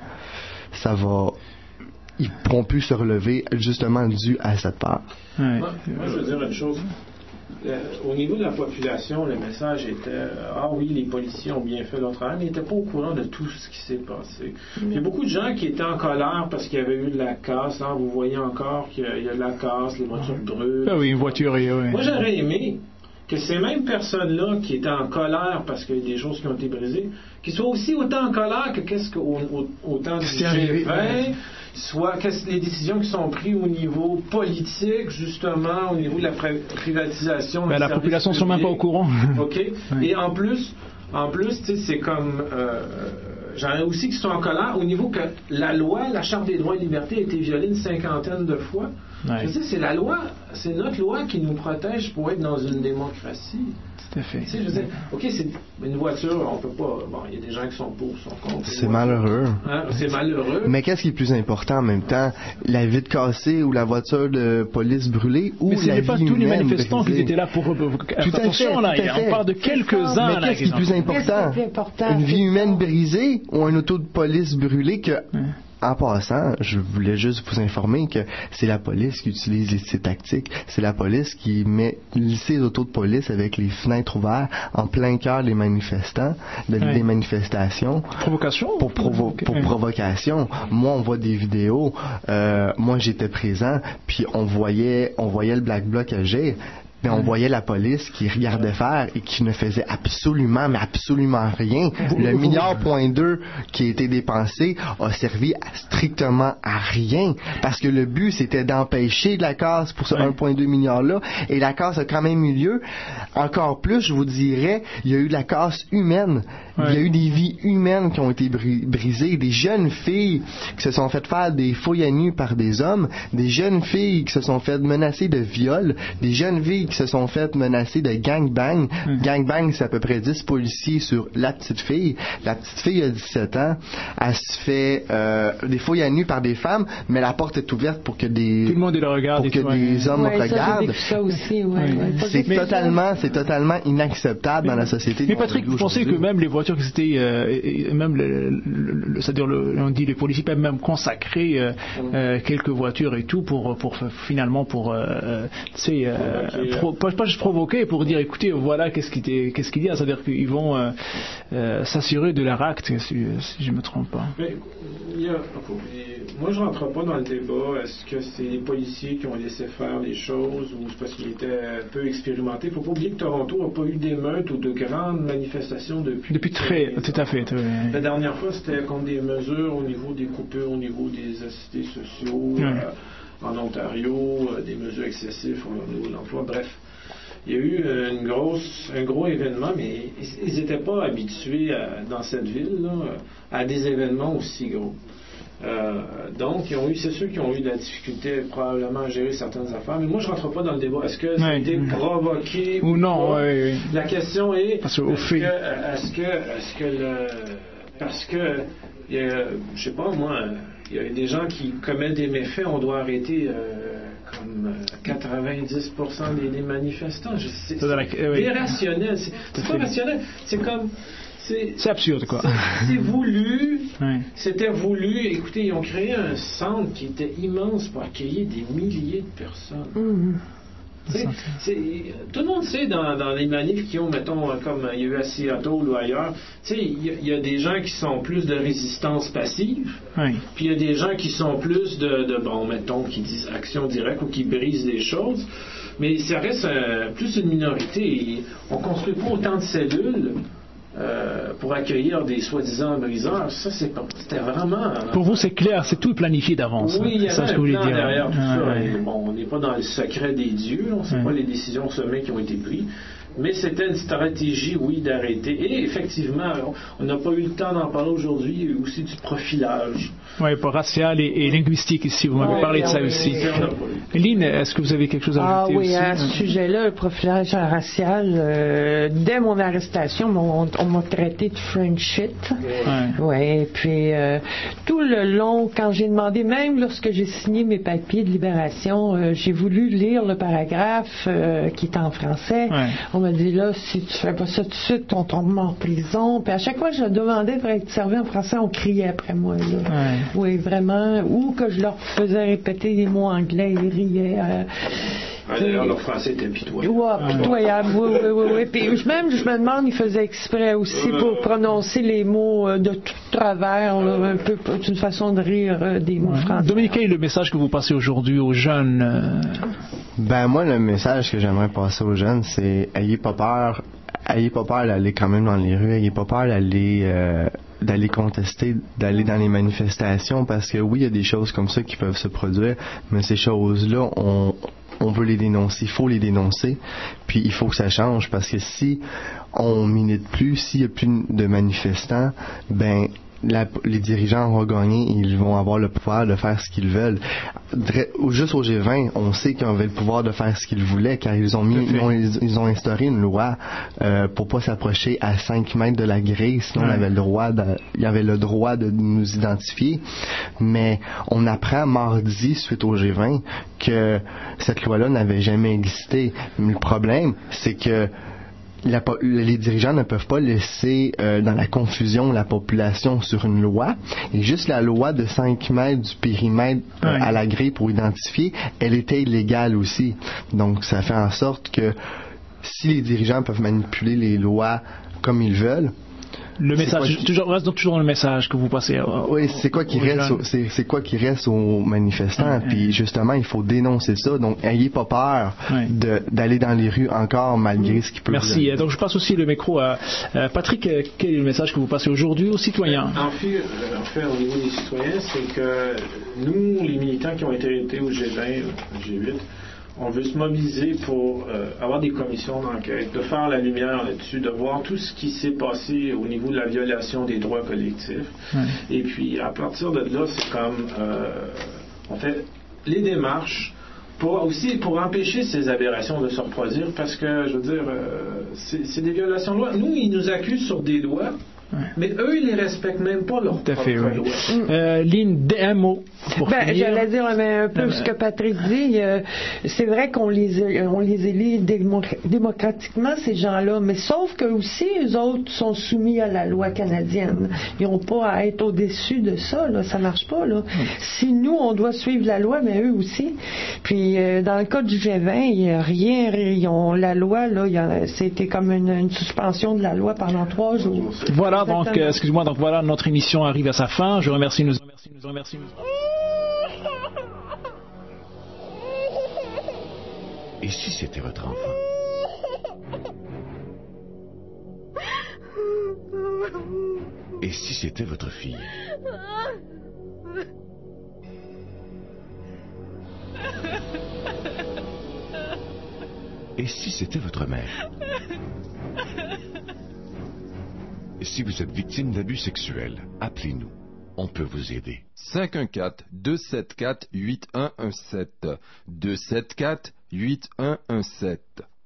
ils pourront plus se relever justement dû à cette peur. Moi, je veux dire une chose. au niveau de la population, le message était ah oui, les policiers ont bien fait leur travail, mais ils n'étaient pas au courant de tout ce qui s'est passé. Il y a beaucoup de gens qui étaient en colère parce qu'il y avait eu de la casse. Hein, vous voyez encore qu'il y a de la casse, les voitures brûlent. Ah oui, une voiture. Oui. Moi, j'aurais aimé que ces mêmes personnes-là qui étaient en colère parce qu'il y a des choses qui ont été brisées, qu'ils soient aussi autant en colère que au temps du G20, soit les décisions qui sont prises au niveau politique, justement, au niveau de la privatisation. La population ne sont même pas au courant. OK. Ouais. Et en plus, c'est comme... j'en ai aussi qui sont en colère au niveau que la loi, la Charte des droits et libertés a été violée une 50aine de fois. Ouais. Je sais, c'est la loi, c'est notre loi qui nous protège pour être dans une démocratie. Tout à fait. Tu sais, je sais, OK, c'est une voiture, on peut pas... Bon, il y a des gens qui sont pour, sont contre. C'est malheureux. Hein? C'est malheureux. Mais qu'est-ce qui est plus important en même temps? La vitre cassée ou la voiture de police brûlée ou la vie humaine? Mais ce n'est pas tous les manifestants qui étaient là pour... Attention, là, on parle de quelques-uns. Mais qu'est-ce qui est plus important? Une vie humaine brisée ou un auto de police brûlé que... En passant, je voulais juste vous informer que c'est la police qui utilise ces tactiques. C'est la police qui met ses autos de police avec les fenêtres ouvertes en plein cœur des manifestants, des manifestations. Provocation? Pour provocation. Moi, on voit des vidéos. Moi, j'étais présent, puis on voyait le Black Bloc agir. Mais on voyait la police qui regardait faire et qui ne faisait absolument rien. Le $1.2 milliard qui a été dépensé a servi strictement à rien. Parce que le but, c'était d'empêcher de la casse pour ce 1.2 milliard-là. Et la casse a quand même eu lieu. Encore plus, je vous dirais, il y a eu de la casse humaine. Il y a eu des vies humaines qui ont été brisées. Des jeunes filles qui se sont faites faire des fouilles à nu par des hommes. Des jeunes filles qui se sont faites menacer de viol. Des jeunes filles qui se sont faites menacer de gangbang. Gangbang, c'est à peu près 10 policiers sur la petite fille. La petite fille a 17 ans. Elle se fait des fouilles à nu par des femmes, mais la porte est ouverte pour que des... Tout le monde le regarde. Pour que des hommes regardent. Ça aussi, C'est totalement inacceptable dans la société. Mais Patrick, vous pensez que même les voitures qui étaient... même c'est-à-dire, on dit les policiers peuvent même consacrer quelques voitures et tout pour finalement tu sais... pas juste provoquer pour dire écoutez voilà qu'est-ce qu'il y a, c'est-à-dire qu'ils vont s'assurer de leur acte si je me trompe pas. Mais, moi je rentre pas dans le débat est-ce que c'est les policiers qui ont laissé faire les choses ou c'est parce qu'ils étaient peu expérimentés. Faut pas oublier que Toronto n'a pas eu d'émeutes ou de grandes manifestations depuis très tout à fait. La dernière fois c'était contre des mesures au niveau des coupures au niveau des assistés sociaux en Ontario, des mesures excessives au niveau de l'emploi, bref. Il y a eu un gros événement, mais ils n'étaient pas habitués dans cette ville à des événements aussi gros. Donc, c'est ceux qui ont eu de la difficulté probablement à gérer certaines affaires. Mais moi, je ne rentre pas dans le débat. Est-ce que c'était provoqué ou non? La question est parce que je sais pas moi, il y a des gens qui commettent des méfaits, on doit arrêter comme 90% des manifestants. C'est irrationnel. C'est pas rationnel. C'est comme... C'est absurde, quoi. C'est voulu. C'était voulu. Écoutez, ils ont créé un centre qui était immense pour accueillir des milliers de personnes. Tout le monde sait dans les manifs qui ont, mettons, comme il y a eu à Seattle ou ailleurs, il y a des gens qui sont plus de résistance passive, puis il y a des gens qui sont plus mettons, qui disent action directe ou qui brisent des choses, mais ça reste plus une minorité. On ne construit pas autant de cellules pour accueillir des soi-disant briseurs. Ça, c'était vraiment... Pour vous, c'est clair, c'est tout planifié d'avance. Oui, il y avait un plan derrière tout ça. Ouais. Bon, on n'est pas dans le secret des dieux, on ne sait pas les décisions sommet qui ont été prises. Mais c'était une stratégie, oui, d'arrêter. Et effectivement, on n'a pas eu le temps d'en parler aujourd'hui, il y a eu aussi du profilage. Oui, pour racial et linguistique ici, vous m'avez parlé de ça aussi. Lynn, est-ce que vous avez quelque chose à ajouter aussi? À ce sujet-là, le profilage racial, dès mon arrestation, on m'a traité de French shit. Oui, puis tout le long, quand j'ai demandé, même lorsque j'ai signé mes papiers de libération, j'ai voulu lire le paragraphe qui est en français. On m'a dit là, si tu fais pas ça tout de suite, on tombe en prison. Puis à chaque fois que je demandais pour être servi en français, on criait après moi. Là. Oui, vraiment. Ou que je leur faisais répéter des mots anglais, ils riaient. D'ailleurs, leur français était pitoyable. Ouais, pitoyable, oui. Puis même, je me demande, ils faisaient exprès aussi pour prononcer les mots de tout travers, là, un peu d'une façon de rire des mots français. Dominique, quel est le message que vous passez aujourd'hui aux jeunes? Ben moi, le message que j'aimerais passer aux jeunes, c'est ayez pas peur d'aller quand même dans les rues, ayez pas peur d'aller contester, d'aller dans les manifestations, parce que oui, il y a des choses comme ça qui peuvent se produire, mais ces choses-là, on veut les dénoncer, il faut les dénoncer, puis il faut que ça change, parce que si on milite plus, s'il y a plus de manifestants, ben les dirigeants vont gagner et ils vont avoir le pouvoir de faire ce qu'ils veulent. Juste au G20, on sait qu'ils avaient le pouvoir de faire ce qu'ils voulaient, car ils ont instauré une loi pour pas s'approcher à 5 mètres de la grille, sinon on avait le droit de nous identifier. Mais on apprend mardi, suite au G20, que cette loi-là n'avait jamais existé. Mais le problème, c'est que les dirigeants ne peuvent pas laisser dans la confusion la population sur une loi, et juste la loi de 5 mètres du périmètre à la grille pour identifier, elle était illégale aussi. Donc ça fait en sorte que si les dirigeants peuvent manipuler les lois comme ils veulent, le message, reste donc toujours le message que vous passez. Oui, c'est quoi qui reste aux manifestants, puis justement, il faut dénoncer ça. Donc, ayez pas peur d'aller dans les rues encore malgré ce qui peut. Merci. Donc, je passe aussi le micro à Patrick. Quel est le message que vous passez aujourd'hui aux citoyens? En fait, au niveau des citoyens, c'est que nous, les militants qui ont été invités au G20, G8, on veut se mobiliser pour avoir des commissions d'enquête, de faire la lumière là-dessus, de voir tout ce qui s'est passé au niveau de la violation des droits collectifs. Et puis, à partir de là, c'est comme on fait les démarches pour empêcher ces aberrations de se reproduire, parce que, je veux dire, c'est des violations de loi. Nous, ils nous accusent sur des lois, mais eux, ils les respectent même pas leur propre loi. Lynn, un mot pour finir. J'allais dire un peu ce que Patrick dit. C'est vrai qu'on les élit démocratiquement, ces gens-là, mais sauf que aussi, eux autres sont soumis à la loi canadienne. Ils n'ont pas à être au-dessus de ça, là. Ça marche pas, là. Si nous, on doit suivre la loi, mais eux aussi. Puis, dans le cas du G20, il n'y a rien. La loi, là, c'était comme une suspension de la loi pendant 3 jours. Voilà, donc, excuse-moi, donc voilà, notre émission arrive à sa fin. Je remercie nos... Et si c'était votre enfant? Et si c'était votre fille? Et si c'était votre mère? Et si vous êtes victime d'abus sexuels, appelez-nous. On peut vous aider. 514-274-8117. 274-8117.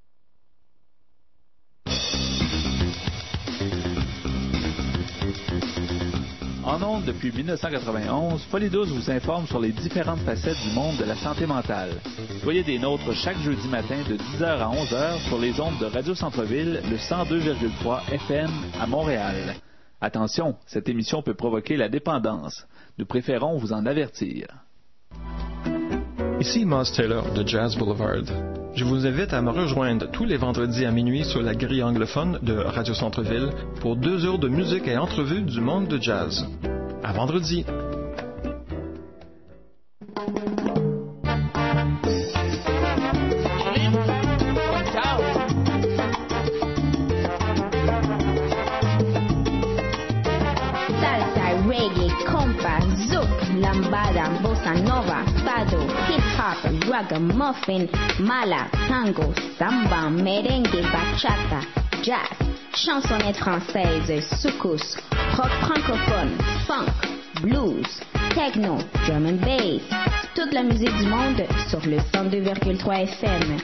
En ondes depuis 1991, Folie 12 vous informe sur les différentes facettes du monde de la santé mentale. Soyez des nôtres chaque jeudi matin de 10h à 11h sur les ondes de Radio Centre-Ville, le 102,3 FM à Montréal. Attention, cette émission peut provoquer la dépendance. Nous préférons vous en avertir. Ici Miles Taylor de Jazz Boulevard. Je vous invite à me rejoindre tous les vendredis à minuit sur la grille anglophone de Radio Centre-Ville pour 2 heures de musique et entrevues du monde de jazz. À vendredi! Lambada, bossa nova, fado, hip-hop, ragamuffin, mala, tango, samba, merengue, bachata, jazz, chansonnette française, soukous, rock francophone, funk, blues, techno, drum and bass, toute la musique du monde sur le 102,3 FM.